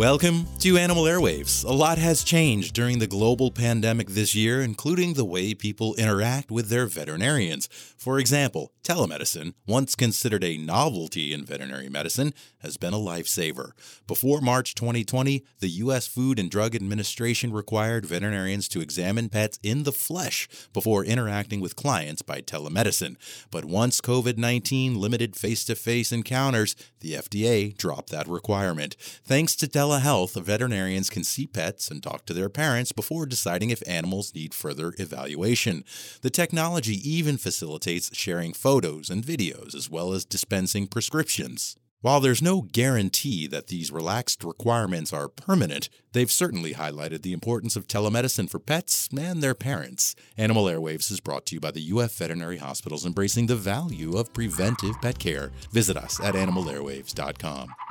Welcome to Animal Airwaves. A lot has changed during the global pandemic this year, including the way people interact with their veterinarians. For example, telemedicine, once considered a novelty in veterinary medicine, has been a lifesaver. Before March 2020, the U.S. Food and Drug Administration required veterinarians to examine pets in the flesh before interacting with clients by telemedicine. But once COVID-19 limited face-to-face encounters, the FDA dropped that requirement. Thanks to telehealth, veterinarians can see pets and talk to their parents before deciding if animals need further evaluation. The technology even facilitates sharing photos and videos, as well as dispensing prescriptions. While there's no guarantee that these relaxed requirements are permanent, they've certainly highlighted the importance of telemedicine for pets and their parents. Animal Airwaves is brought to you by the UF Veterinary Hospitals, embracing the value of preventive pet care. Visit us at animalairwaves.com.